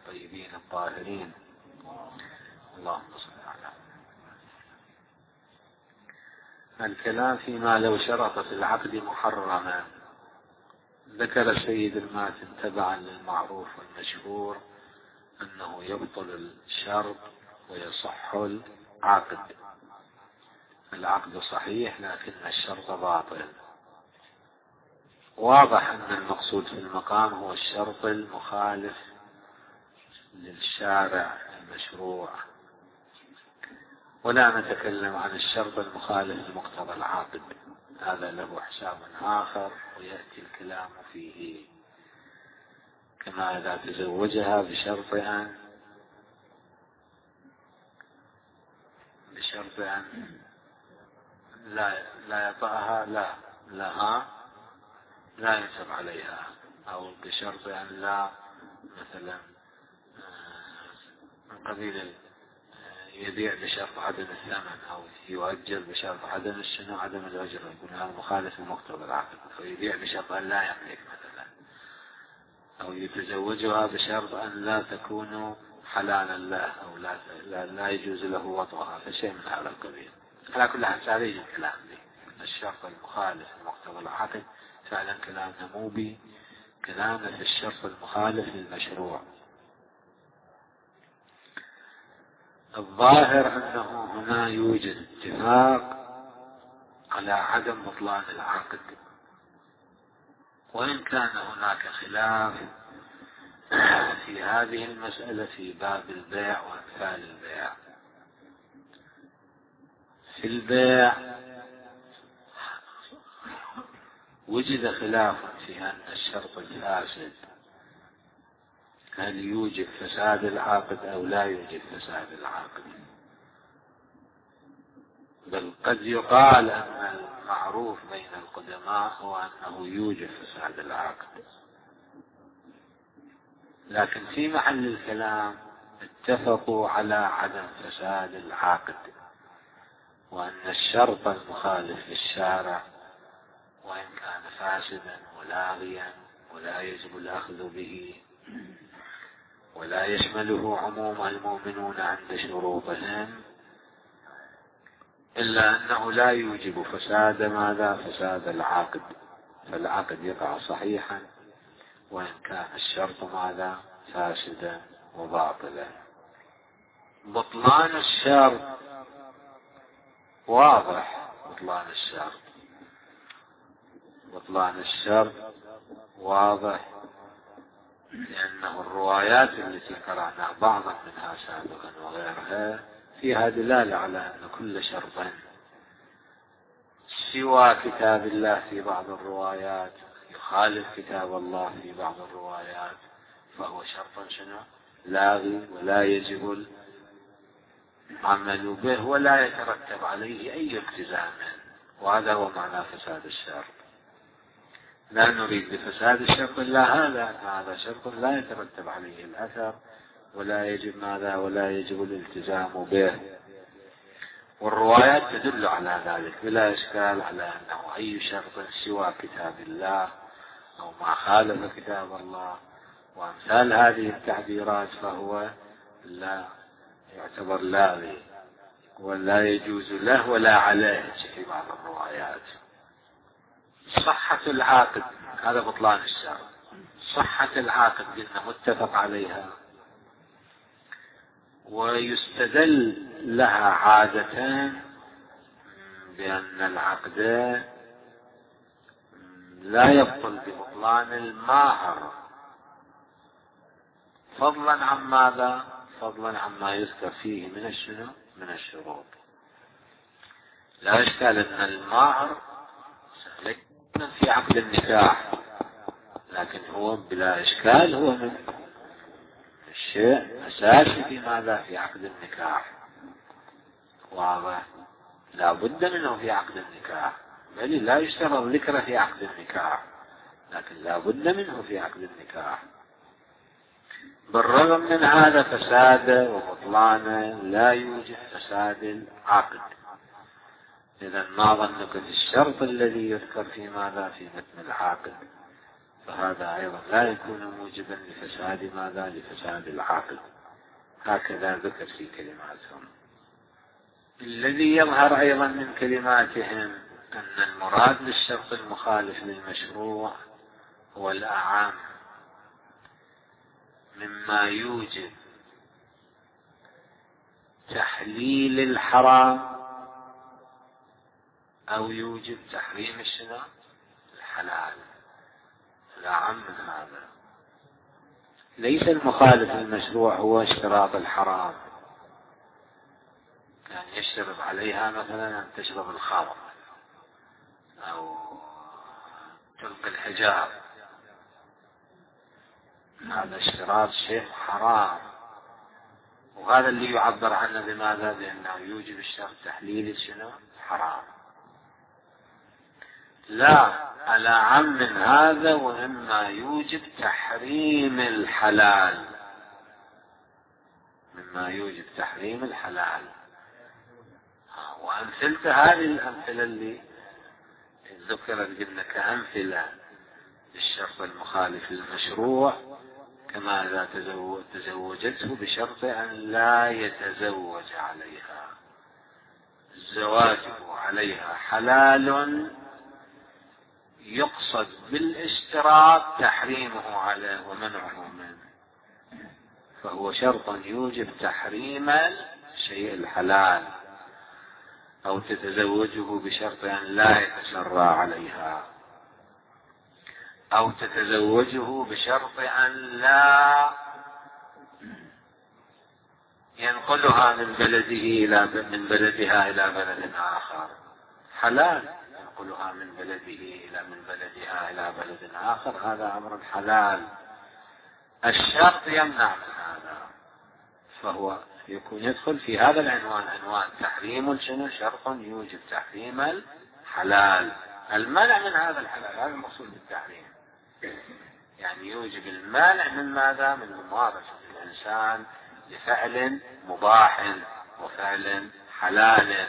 الطيبين الطاهرين. اللهم صل على. الكلام فيما لو شرط في العقد محرما. ذكر السيد الماتن تبعا للمعروف والمشهور أنه يبطل الشرط ويصح العقد. العقد صحيح لكن الشرط باطل. واضح أن المقصود في المقام هو الشرط المخالف للشارع المشروع، ولا نتكلم عن الشرط المخالف لمقتضى العقد، هذا له حساب آخر ويأتي الكلام فيه. كما إذا تزوجها بشرط أن لا يطأها لا ينسب عليها، أو بشرط أن لا مثلا من قبيل يبيع بشرط عدم الثمن، أو يؤجر بشرط عدم الأجر، يكون هذا مخالف لمقتضى العقد. فيبيع بشرط أن لا يملك مثلا، أو يتزوجها بشرط أن لا تكون حلالا له، أو لا يجوز له وطئها، فشيء من هذا القبيل. على كل حال سأليج الكلام به. الشرط المخالف لمقتضى العقد فعلا كلامنا مو بي، كلامنا في الشرط المخالف للمشروع. الظاهر أنه هنا يوجد اتفاق على عدم بطلان العقد، وإن كان هناك خلاف في هذه المسألة في باب البيع وأمثال البيع. في البيع وجد خلاف في أن الشرط الفاسد هل يوجب فساد العقد أو لا يوجب فساد العقد، بل قد يقال أن المعروف بين القدماء هو أنه يوجب فساد العقد، لكن في محل الكلام اتفقوا على عدم فساد العقد، وأن الشرط المخالف للشارع وإن كان فاسدا ولاغيا ولا يجب الأخذ به ولا يشمله عموم المؤمنون عند شروطهم، إلا أنه لا يوجب فساد فساد العقد، فالعقد يقع صحيحا وإن كان الشرط فاسدا وباطلا. بطلان الشرط واضح، بطلان الشرط واضح، لأنه الروايات التي قرأنا بعضا منها سابقا وغيرها فيها دلالة على أن كل شرط سوى كتاب الله في بعض الروايات يخالف كتاب الله في بعض الروايات فهو شرط لاغي ولا يجب العمل به ولا يترتب عليه أي التزام، وهذا هو معنى فساد الشرط. لا نريد بفساد الشرط إلا هذا شرط لا يترتب عليه الأثر ولا يجب ولا يجب الالتزام به، والروايات تدل على ذلك بلا إشكال على أنه أي شرط سوى كتاب الله أو ما خالف كتاب الله وأمثال هذه التعبيرات فهو لا يعتبر لاغي ولا يجوز له ولا عليه في بعض الروايات. صحة العاقد هذا بطلان الشرط. صحة العاقد قلنا متفق عليها، ويستدل لها عادة بأن العقد لا يبطل ببطلان الماهر، فضلا عن فضلا عما يذكر فيه من الشروط. لا إشكال أن الماهر في عقد النكاح، لكن هو بلا إشكال هو من الشيء أساسي في عقد النكاح، واضح، لا بد منه في عقد النكاح، بل لا يشترط ذكره في عقد النكاح، لكن لا بد منه في عقد النكاح. بالرغم من هذا فساده وبطلانه لا يوجد فساد العقد. إذا ما ظنك في الشرط الذي يذكر في في متن العقد فهذا أيضا لا يكون موجبا لفساد ماذا؟ لفساد العقد. هكذا ذكر في كلماتهم. الذي يظهر أيضا من كلماتهم أن المراد بالشرط المخالف للمشروع هو الأعم مما يوجب تحليل الحرام أو يوجب تحريم الحلال. الأعم من هذا. ليس المخالف للمشروع هو اشتراط الحرام، يعني يشترط عليها مثلا أن تشرب الخمر أو تلقي الحجاب، هذا اشتراط شيء حرام، وهذا اللي يعبر عنه بماذا؟ بأنه يوجب الشرط تحليل حرام. لا، الأعم من هذا وإما يوجب تحريم الحلال، مما يوجب تحريم الحلال. وأمثلة هذه الأمثلة اللي ذكرت قلنا كأمثلة للشرط المخالف للمشروع، كما إذا تزوجته بشرط أن لا يتزوج عليها، زواجه عليها حلال يقصد بالاشتراط تحريمه عليه ومنعه منه، فهو شرط يوجب تحريم الشيء الحلال. أو تتزوجه بشرط أن لا يتسرى عليها، أو تتزوجه بشرط أن لا ينقلها من بلدها إلى بلد آخر، حلال ينقلها من بلدها إلى بلد آخر، هذا أمر حلال. الشرط يمنع من هذا، فهو يكون يدخل في هذا العنوان، عنوان تحريم شرط يوجب تحريم الحلال. المنع من هذا الحلال، هذا المقصود بالتحريم، يعني يوجب المانع من ماذا؟ من ممارسة الإنسان لفعل مباح وفعل حلال.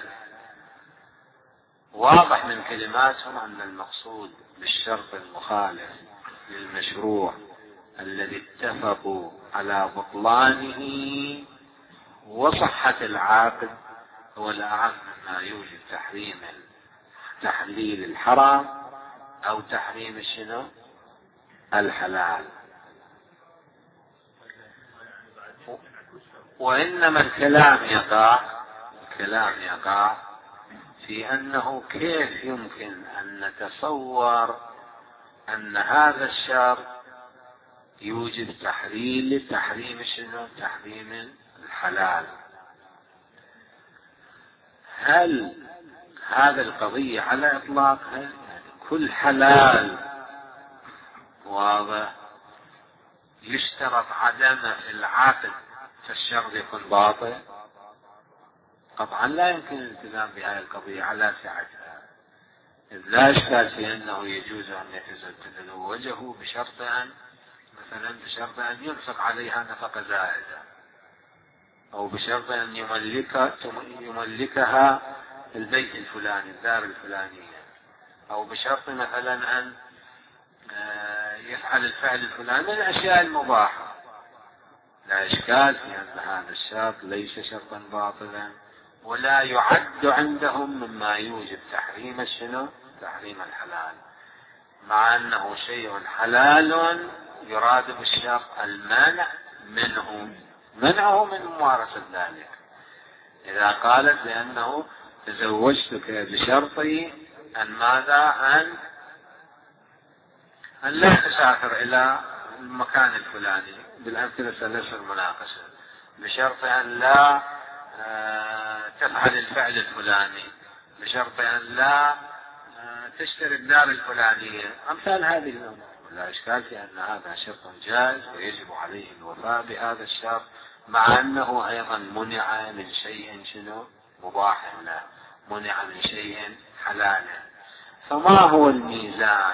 واضح من كلماتهم أن المقصود بالشرط المخالف للمشروع الذي اتفقوا على بطلانه وصحة العاقد هو الأعم مما يوجب تحليل الحرام أو تحريم الحلال. وإنما الكلام يقع في أنه كيف يمكن أن نتصور أن هذا الشرط يوجب تحريم الحلال. هل هذا القضية على إطلاقها يعني كل حلال واضح يشترط عدمه في العقد فالشرط يكون باطل؟ قطعا لا يمكن الالتزام بهذه القضية على سعتها، إذ لا إشكال في أنه يجوز أن يتزوجه بشرط أن ينفق عليها نفقة زائدة، أو بشرط أن يملكها البيت الفلاني، الدار الفلانية، أو بشرط مثلا أن يفعل الفعل الفلاني من الأشياء المباحة. لا إشكال في أن هذا الشرط ليس شرطا باطلا، ولا يعد عندهم مما يوجب تحريم الحلال، مع أنه شيء حلال يراد بالشرط المانع منعه من ممارسة ذلك. إذا قالت بأنه تزوجتك بشرطي أن ماذا؟ أن لا تسافر إلى المكان الفلاني، بالأمثلة سلسل المناقشة، بشرط أن لا تفعل الفعل الفلاني، بشرط أن لا تشتري الدار الفلانية، أمثال هذه الأمور. لا إشكال في أن هذا شرط جائز ويجب عليه الوفاء بهذا الشرط، مع أنه أيضا منع من شيء مباح له، منع من شيء حلال. فما هو الميزان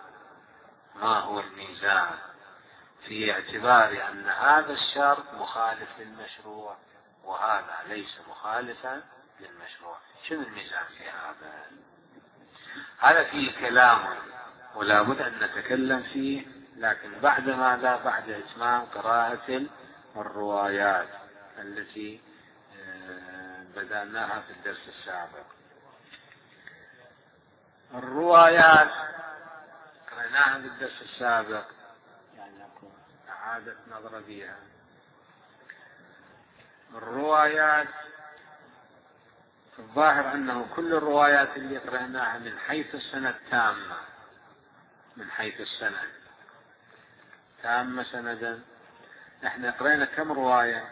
في اعتبار أن هذا الشرط مخالف للمشروع وهذا ليس مخالفا للمشروع؟ شنو الميزان في هذا؟ هذا فيه كلام ولا بد أن نتكلم فيه لكن بعد ماذا؟ بعد إتمام قراءة الروايات التي بدأناها في الدرس السابق. الروايات قرأناها في الدرس السابق، يعني أكون إعادة نظر بها. الروايات الظاهر أنه كل الروايات اللي قرأناها من حيث السند تامة، من حيث السند تامة سندا. احنا قرأنا كم رواية؟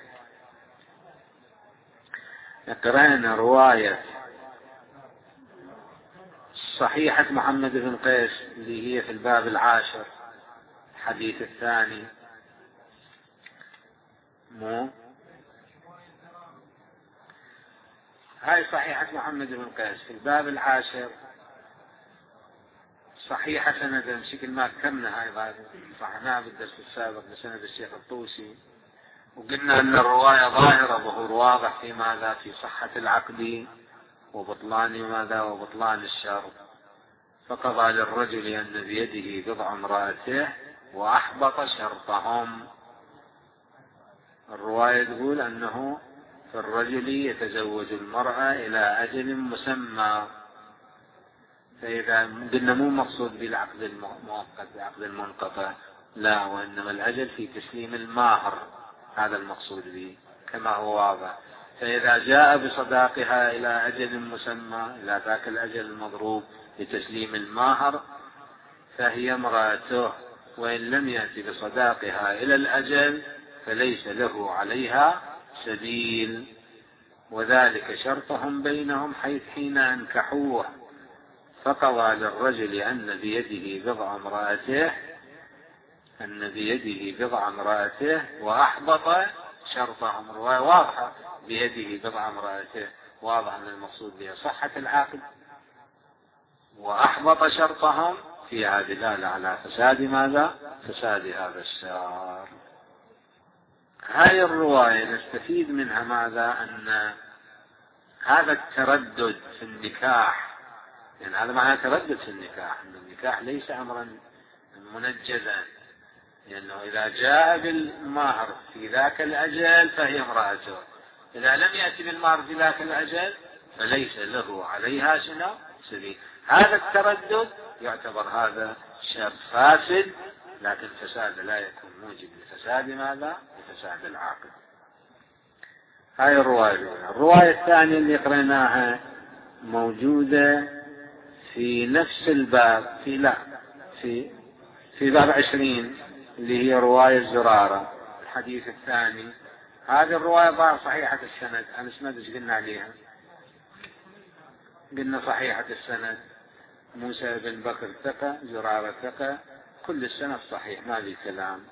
قرأنا رواية صحيحة محمد بن قيس اللي هي في الباب 10 الحديث الثاني، هاي صحيحة محمد بن قيس في الباب 10 صحيحة سندا بشكل ما ذكرنا، هاي صحناها بالدرس السابق بسند الشيخ الطوسي، وقلنا أن الرواية ظاهرة ظهور واضح في ماذا؟ في صحة العقد وبطلان ماذا؟ وبطلان الشرط. فقضى للرجل أن بيده بضع امرأته وأحبط شرطهم. الرواية تقول أنه في الرجل يتزوج المرأة إلى أجل مسمى، فإذا قلنا مو مقصود بالعقد المؤقت العقد المنقطع، لا، وإنما الأجل في تسليم المهر، هذا المقصود به كما هو واضح. فإذا جاء بصداقها إلى أجل مسمى، إلى ذاك الأجل المضروب لتسليم المهر، فهي امرأته، وإن لم يأتي بصداقها إلى الأجل فليس له عليها سبيل، وذلك شرطهم بينهم حين أنكحوه. فقضى للرجل أن بيده بضع امرأته وأحبط شرطهم. رواية واضحة، بيده بضع امرأته، واضح أن المقصود بها صحة العقد، وأحبط شرطهم فيها دلالة على فساد ماذا؟ فساد هذا الشرط. هذه الرواية نستفيد منها ماذا؟ أن هذا التردد في النكاح، يعني هذا معنى تردد في النكاح، أن النكاح ليس أمرا منجزا، لأنه إذا جاء بالمهر في ذاك الأجل فهي امرأته، إذا لم يأتي بالمهر في ذاك الأجل فليس له عليها سبيل. هذا التردد يعتبر هذا شرط فاسد، لكن فساد لا يكون موجب لفساد ماذا؟ لفساد العاقل. هاي الرواية الثانية اللي قرأناها موجودة في نفس الباب، في باب 20 اللي هي رواية زرارة الحديث الثاني. هذه الرواية ظاهر صحيحة السند. الاسناد ايش قلنا عليها؟ قلنا صحيحة السند، موسى بن بكر ثقة، زرارة ثقة، كل السند صحيح ما في كلام.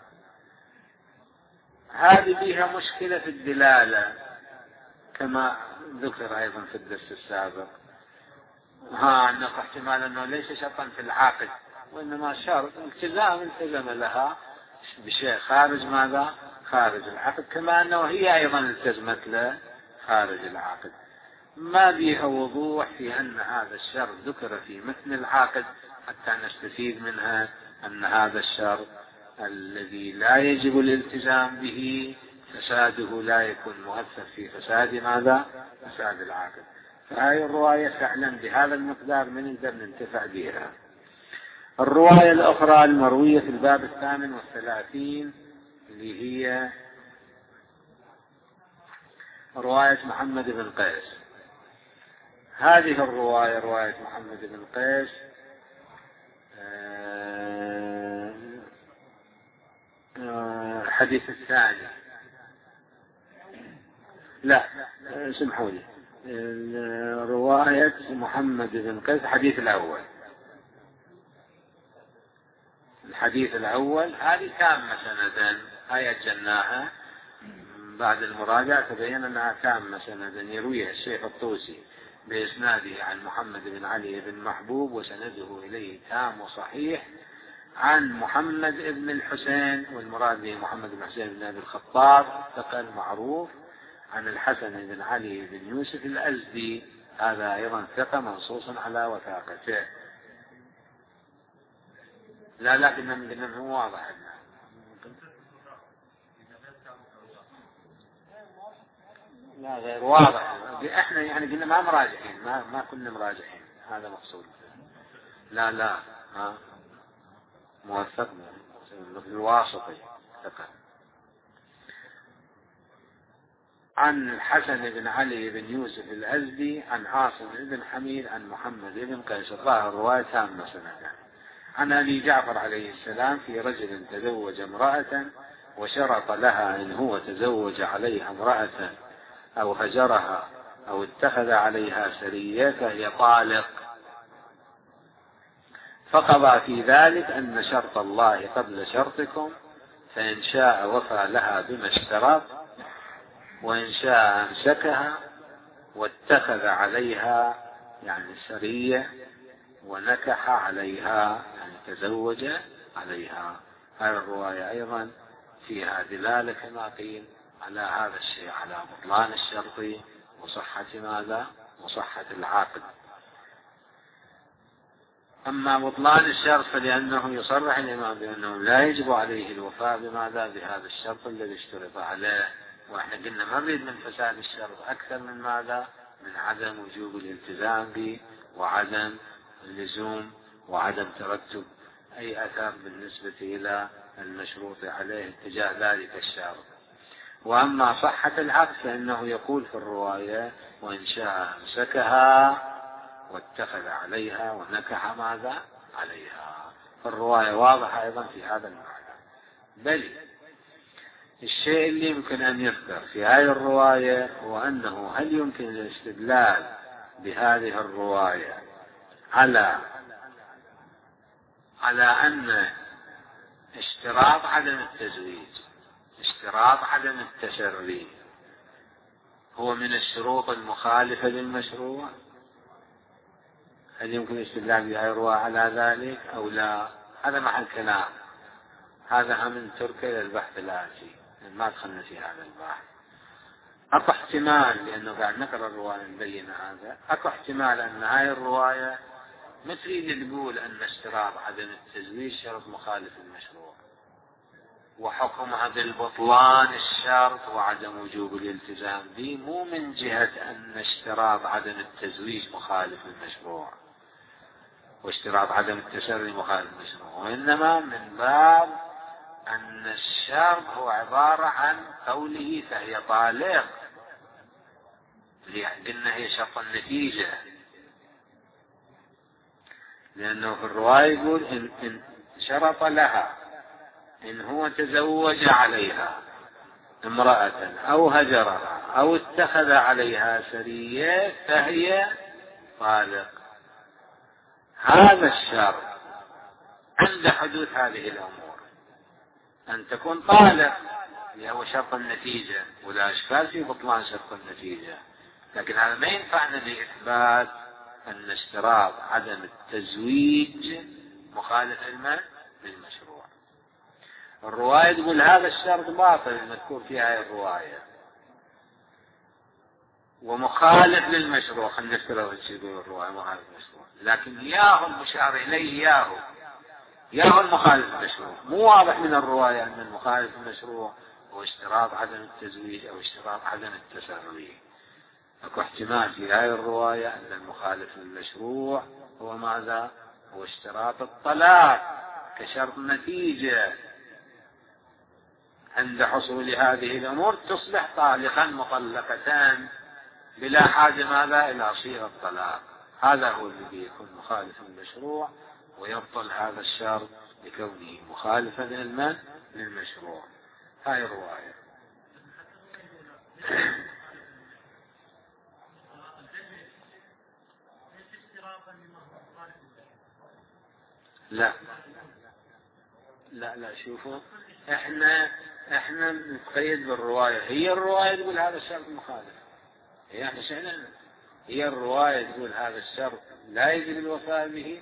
هذه فيها مشكلة في الدلالة كما ذكر أيضا في الدرس السابق، أنه احتمال أنه ليس شرطا في العقد، وإنما شرط التزم لها بشيء خارج ماذا؟ خارج العقد، كما أنه هي أيضا التزمت له خارج العقد. ما بيها وضوح في أن هذا الشرط ذكر في متن العقد حتى نستفيد منها أن هذا الشرط الذي لا يجب الالتزام به فساده لا يكون مؤثر في فساد ماذا؟ فساد العقد. فهذه الرواية فعلا بهذا المقدار من نقدر ننتفع بها. الرواية الأخرى المروية في الباب 38 اللي هي رواية محمد بن قيس. هذه الرواية رواية محمد بن قيس الحديث الثاني، لا سمحوا لي، رواية محمد بن قيس الحديث الأول، الحديث الأول هذه تامة سندا، هاي أجلناها بعد المراجعة تبين أنها تامة سندا، يرويها الشيخ الطوسي بإسناده عن محمد بن علي بن محبوب وسنده إليه تام وصحيح عن محمد بن الحسين، والمراد به محمد بن حسين بن أبي الخطاب ثقة معروف، عن الحسن بن علي بن يوسف الأزدي، هذا أيضا ثقة منصوص على وثاقته. لا قلنا هو واضح. لا غير واضح. احنا يعني قلنا ما مراجعين، ما كنا مراجعين، هذا مقصود. لا ها موثق الواسطي ثقة. عن الحسن بن علي بن يوسف الأزدي عن عاصم بن حميد عن محمد بن قيس، الظاهر رواية تامة سنة. عن أبي جعفر عليه السلام في رجل تزوج امرأة وشرط لها إن هو تزوج عليها امرأة أو هجرها أو اتخذ عليها سرية فهي طالق، فقضى في ذلك أن شرط الله قبل شرطكم، فإن شاء وفى لها بما اشترط، وإن شاء أمسكها واتخذ عليها يعني سرية ونكح عليها يعني تزوج عليها. هذه الرواية أيضا فيها دلالة كما قيل على هذا الشيء، على بطلان الشرط وصحة ماذا؟ وصحة العقد. أما بطلان الشرط فلأنه يصرح الإمام بأنه لا يجب عليه الوفاء بماذا؟ بهذا الشرط الذي اشترط عليه. وإحنا قلنا ما نريد من فساد الشرط أكثر من ماذا؟ من عدم وجوب الالتزام به، وعدم اللزوم، وعدم ترتب أي أثر بالنسبة إلى المشروط عليه اتجاه ذلك الشرط. وأما صحة العقد فإنه يقول في الرواية وإن شاء أمسكها واتخذ عليها ونكح ماذا؟ عليها. فالرواية واضحة أيضا في هذا المعنى. بل الشيء اللي يمكن أن يذكر في هذه الرواية هو أنه هل يمكن الاستدلال بهذه الرواية على أن اشتراط عدم التزويج، اشتراط عدم التسري هو من الشروط المخالفة للمشروع؟ هل يمكن الاستدلال بهذه الرواية على ذلك أو لا؟ هذا محل كلام، هذا من تركه للبحث الآتي، ما دخلنا في هذا البحث. أكو احتمال، لأنه قاعد نقرأ الرواية نبين هذا، أكو احتمال أن هذه الرواية مثل اللي تقول أن اشتراط عدم التزويج شرط مخالف للمشروع، وحكمها بالبطلان الشرط وعدم وجوب الالتزام به مو من جهة أن اشتراط عدم التزويج مخالف للمشروع واشتراط عدم التسري مخالف للمشروع، وإنما من باب أن الشرط هو عبارة عن قوله فهي طالق، قلنا هي شرط النتيجة، لأنه في الرواية يقول إن شرط لها إن هو تزوج عليها امرأة أو هجرها أو اتخذ عليها سرية فهي طالق. هذا الشرط عند حدوث هذه الأمور أن تكون طالق، اللي هو شرط النتيجة، ولا إشكال في بطلان شرط النتيجة، لكن هذا ما ينفعنا لإثبات أن اشتراط عدم التزويج مخالف للمشروع. الرواية تقول هذا الشرط باطل المذكور في هذه الرواية ومخالف للمشروع، خلينا نفترض تقول الرواية مخالف للمشروع، لكن ياهو المشار إليه ياهو المخالف للمشروع، مو واضح من الرواية أن المخالف للمشروع هو اشتراط عدم التزويج أو اشتراط عدم التسري. أكو احتمال في هذه الرواية أن المخالف للمشروع هو ماذا؟ هو اشتراط الطلاق كشرط نتيجة، عند حصول هذه الأمور تصبح طالقا مطلقتان بلا حاجة ماذا؟ إلى صيغة الطلاق. هذا هو الذي يكون مخالف للمشروع ويبطل هذا الشرط لكونه مخالفا للمشروع. هاي الرواية. لا شوفوا، احنا نتقيد بالرواية، هي الرواية تقول هذا الشرط مخالف، هي الرواية تقول هذا الشرط لا يجب الوفاء به.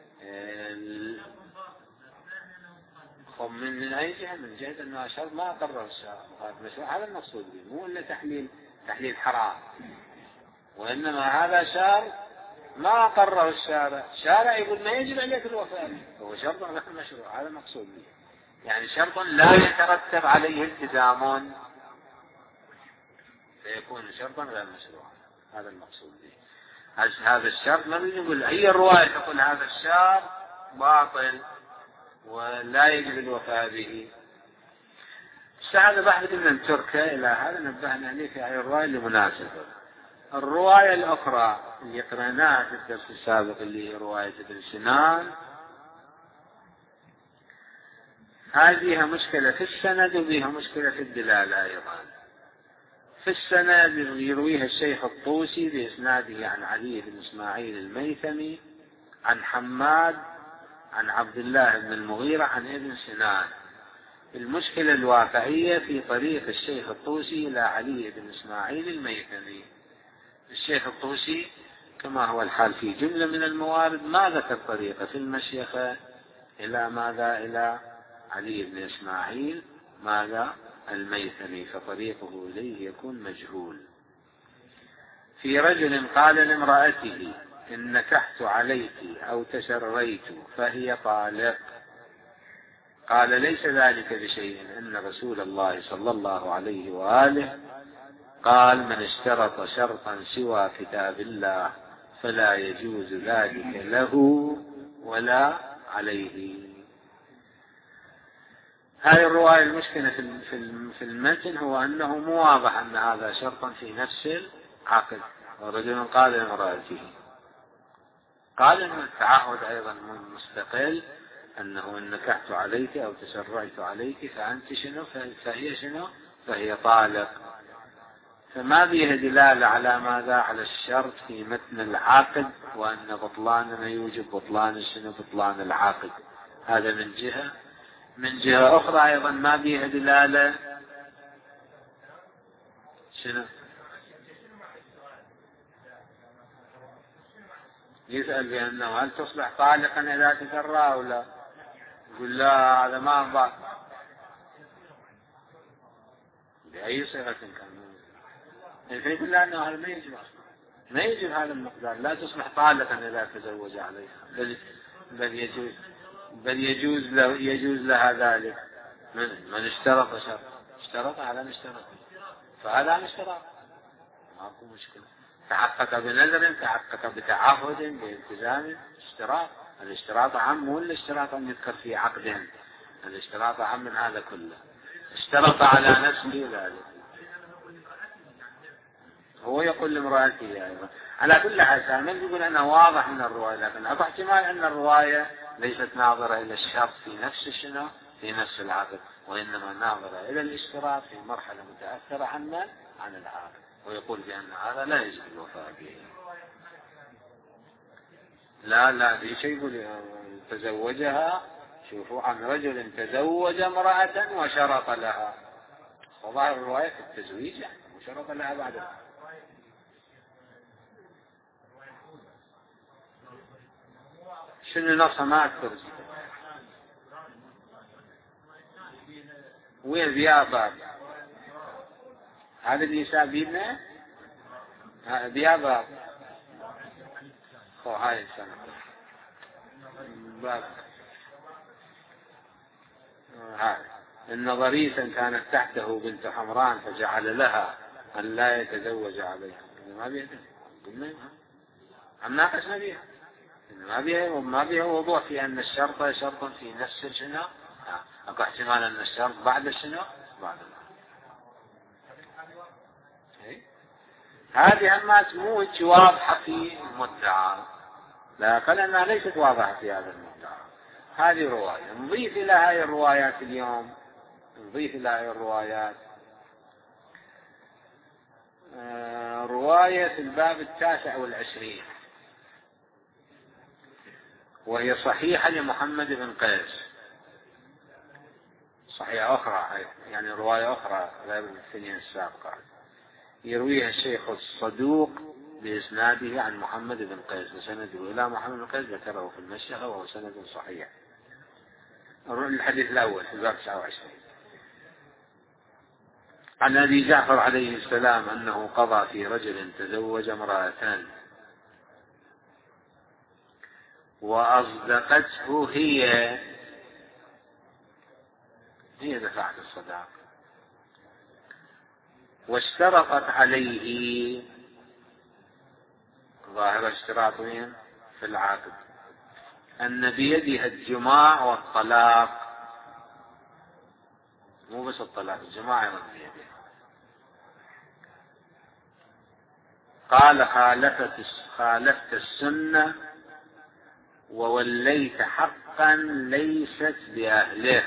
من أي جهة؟ من جهة أنه شرط ما قرر الشرط مخالف، هذا المقصود به، مو إلا تحليل حرام، وإنما هذا شرط ما أقره الشارع يقول ما يجب عليك الوفاء به، هو شرط غير مشروع، هذا مقصود به، يعني شرط لا يترتب عليه التزام فيكون شرطا غير مشروعا، هذا المقصود به. هذا الشرط ما نقول أي رواية تقول هذا الشرط باطل ولا يجب الوفاء به. هذا بحث من تركه إلى هذا نبهنا عليه في هذه الرواية لمناسبة. الرواية الأخرى اللي قرأناها في الدرس السابق اللي هي رواية ابن سنان، هذه مشكلة في السند وبها مشكلة في الدلالة أيضا. في السند يرويها الشيخ الطوسي بإسناده عن علي بن إسماعيل الميثمي عن حماد عن عبد الله بن المغيرة عن ابن سنان. المشكلة الواقعية في طريق الشيخ الطوسي إلى علي بن إسماعيل الميثمي. الشيخ الطوسي كما هو الحال في جملة من الموارد ما ذكر طريقة في المشيخة إلى ماذا؟ إلى علي بن إسماعيل ماذا؟ الميثمي، فطريقه إليه يكون مجهول. في رجل قال لامرأته إن نكحت عليك أو تسريت فهي طالق، قال ليس ذلك بشيء، إن رسول الله صلى الله عليه وآله قال من اشترط شرطا سوى كتاب الله فلا يجوز ذلك له ولا عليه. هذه الرواية المشكلة في المتن هو أنه مو واضح أن هذا شرطا في نفس العقد. ورجل قال لامرأته، قال أن التعهد أيضا مستقل، أنه إن نكحت عليك أو تسرعت عليك فأنت شنو؟ فهي شنو؟ فهي طالق. فما فيه دلالة على ماذا؟ على الشرط في متن العقد، وأن بطلان ما يوجب بطلان شنو؟ بطلان العقد. هذا من جهة. من جهة أخرى أيضا ما فيه دلالة شنو؟ يسأل بأنه هل تصبح طالقا إذا تسرى أو لا؟ يقول لا، هذا ما أنبع بأي صيغة كان. يقول لا، أنه هذا ما يجب أصلا، ما يجب هذا المقدار، لا تصبح طالقا إذا تزوج عليها، بل يجوز لها ذلك. من اشترط شرط، اشترط على ما اشترط، فهذا مشترط ماكو مشكلة. تحقق بنذر، تحقق بتعهد، بالتزام، اشتراط. الاشتراط عام ولا الاشتراط أن يذكر في عقد؟ الاشتراط عام من هذا كله. اشترط على نفسه ذلك، هو يقول لامرأته أيضا. على كل حال من يقول أنه واضح من الرواية، لكن أكو احتمال أن الرواية ليست ناظرة إلى الشرط في نفس شنو؟ في نفس العقد، وإنما ناظرة إلى الاشتراط في مرحلة متأخرة عن العقد، ويقول بأن هذا لا يجب الوفاء به. لا في شيء يقول تزوجها، شوفوا عن رجل تزوج امرأة وشرط لها، وظاهر الرواية في التزويج يعني وشرط لها بعد. شنو نصها ما أكثر وين بيابا؟ هذا اللي يسابينا بيابا هاي السنة باب إن ضريسا كانت تحته بنت حمران فجعل لها أن لا يتزوج عليها. ما بيها عم ناقشنا بيها، ما بيها وضوح في أن الشرط شرط في نفس شنو. أكو احتمال أن الشرط بعد شنو؟ بعد هذه همات مو واضحة في المدعى، لا قال أنها ليست واضحة في هذا المدعى. هذه رواية نضيف إلى هذه الروايات اليوم، نضيف إلى هذه الروايات رواية في الباب 29، وهي صحيحة لمحمد بن قيس، صحيحة أخرى يعني رواية أخرى غير الثنين السابقة، يرويها الشيخ الصدوق بإسناده عن محمد بن قيس وسنده إلى محمد بن قيس ذكره في المشيخة وهو سند صحيح. الحديث الأول في الباب 29 عن أبي جعفر عليه السلام أنه قضى في رجل تزوج امرأتان وأصدقته هي دفعت الصداق، واشترطت عليه، ظاهر اشتراطهم في العقد، أن بيدها الجماع والطلاق، مو بس الطلاق، الجماع أيضا بيدها. قال خالفت السنة ووليت حقا ليست بأهله،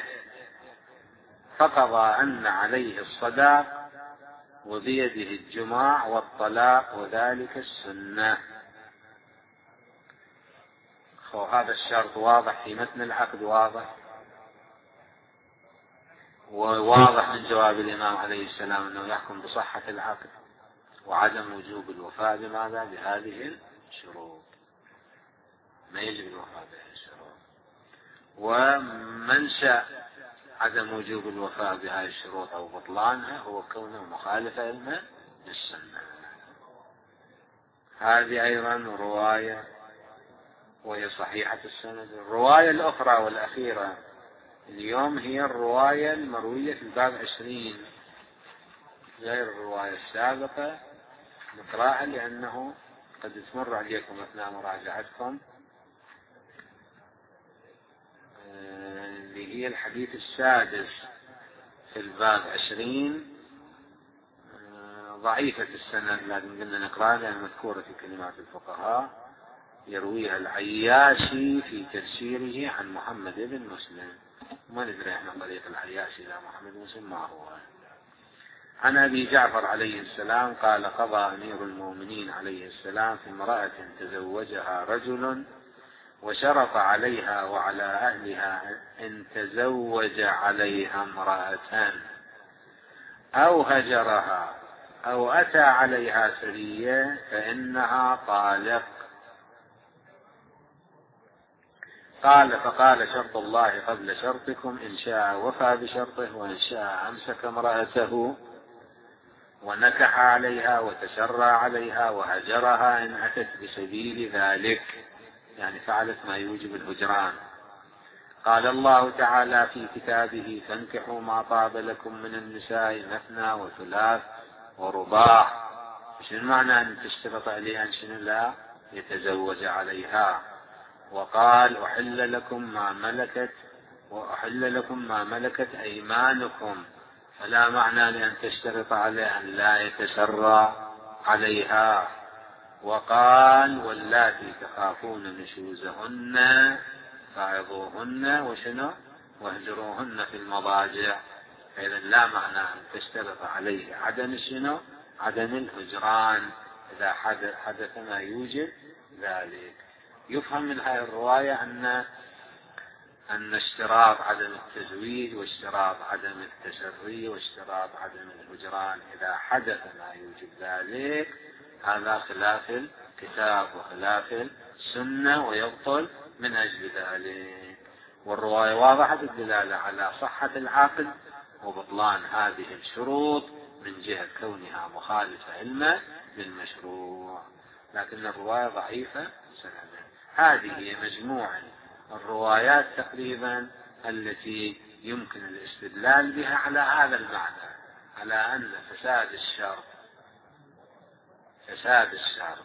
فقضى أن عليه الصداق وبيده الجماع والطلاق وذلك السنة. هذا الشرط واضح في متن العقد، واضح، وواضح من جواب الإمام عليه السلام أنه يحكم بصحة العقد وعدم وجوب الوفاء بماذا؟ بهذه الشروط، ما يجب الوفاء بهذه الشروط. ومنشأ عدم وجوب الوفاء بهذه الشروط أو بطلانها هو كونه مخالفة للسنة. هذه أيضا رواية وهي صحيحة السند. الرواية الأخرى والأخيرة اليوم هي الرواية المروية في الباب 20 غير الرواية السابقة، نقرأها لأنه قد تمر عليكم أثناء مراجعتكم، اللي هي الحديث السادس في الباب 20، ضعيفة السند لكن قلنا نقرأها لأنها مذكورة في كلمات الفقهاء. يرويها العياشي في تفسيره عن محمد بن مسلم، ما ندري احنا طريق العياشي إلى محمد بن مسلم ما هو. عن أبي جعفر عليه السلام قال قضى أمير المؤمنين عليه السلام في امرأة تزوجها رجل وشرط عليها وعلى أهلها إن تزوج عليها امرأة أو هجرها أو أتى عليها سرية فإنها طالق. قال فقال شرط الله قبل شرطكم، إن شاء وفى بشرطه وإن شاء أمسك امرأته ونكح عليها وتسرى عليها وهجرها إن أتت بسبيل ذلك، يعني فعلت ما يوجب الهجران. قال الله تعالى في كتابه فانكحوا ما طاب لكم من النساء مثنى وثلاث ورباع. شنو معنى أن تشترط عليها أن شنو لا يتزوج عليها؟ وقال أحل لكم ما ملكت أيمانكم، فلا معنى لأن تشترط عليها أن لا يتسرى عليها. وقال واللاتي تخافون نشوزهن فعظوهن وشنو واهجروهن في المضاجع، فإذا لا معنى أن تشترط عليه عدم الهجران إذا حدث ما يوجب ذلك. يفهم من هذه الرواية أن اشتراط عدم التزويج واشتراط عدم التسري واشتراط عدم الهجران إذا حدث ما يوجب ذلك هذا خلاف الكتاب وخلاف السنة ويبطل من أجل ذلك. والرواية واضحة الدلالة على صحة العقد وبطلان هذه الشروط من جهة كونها مخالفة للمشروع، لكن الرواية ضعيفة سندا. هذه هي مجموعة الروايات تقريبا التي يمكن الاستدلال بها على هذا المعنى، على أن فساد الشرط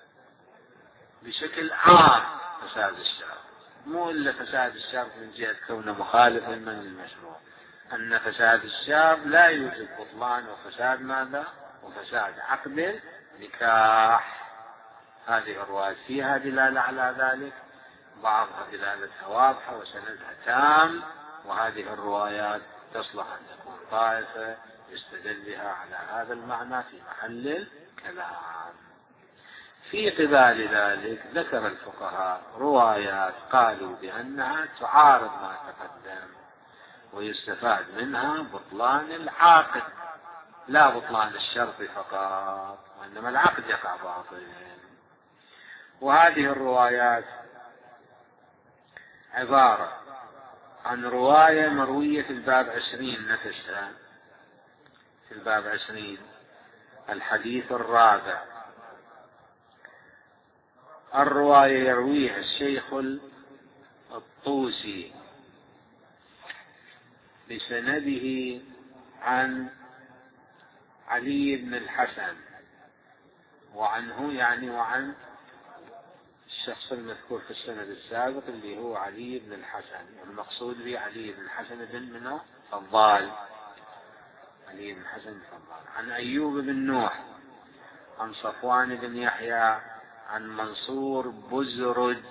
بشكل عام، فساد الشرط مو إلا فساد الشرط من جهة كونه مخالفا للمشروع، أن فساد الشرط لا يوجد بطلان وفساد ماذا؟ وفساد عقد النكاح. هذه الروايات فيها دلالة على ذلك، بعضها دلالتها واضحة وسندها تام، وهذه الروايات تصلح أن تكون طائفة يستدل بها على هذا المعنى في محل الكلام. في قبال ذلك ذكر الفقهاء روايات قالوا بأنها تعارض ما تقدم ويستفاد منها بطلان العقد لا بطلان الشرط فقط، وإنما العقد يقع باطل. وهذه الروايات عبارة عن رواية مروية في الباب 20 نفسها، في الباب 20 الحديث الرابع، الرواية يرويها الشيخ الطوسي بسنده عن علي بن الحسن، وعنه يعني وعن الشخص المذكور في السند السابق اللي هو علي بن الحسن، المقصود به علي بن الحسن بن منه فضال، علي بن الحسن فضال، عن أيوب بن نوح عن صفوان بن يحيى عن منصور بزرج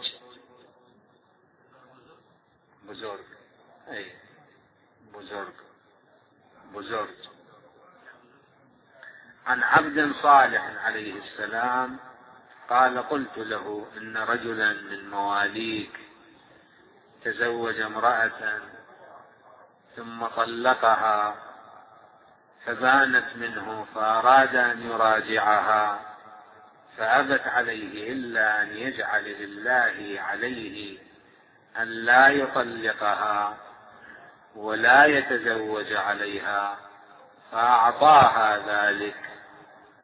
عن عبد صالح عليه السلام قال قلت له إن رجلا من مواليك تزوج امرأة ثم طلقها فبانت منه فأراد أن يراجعها فأبت عليه إلا أن يجعل لله عليه أن لا يطلقها ولا يتزوج عليها، فأعطاها ذلك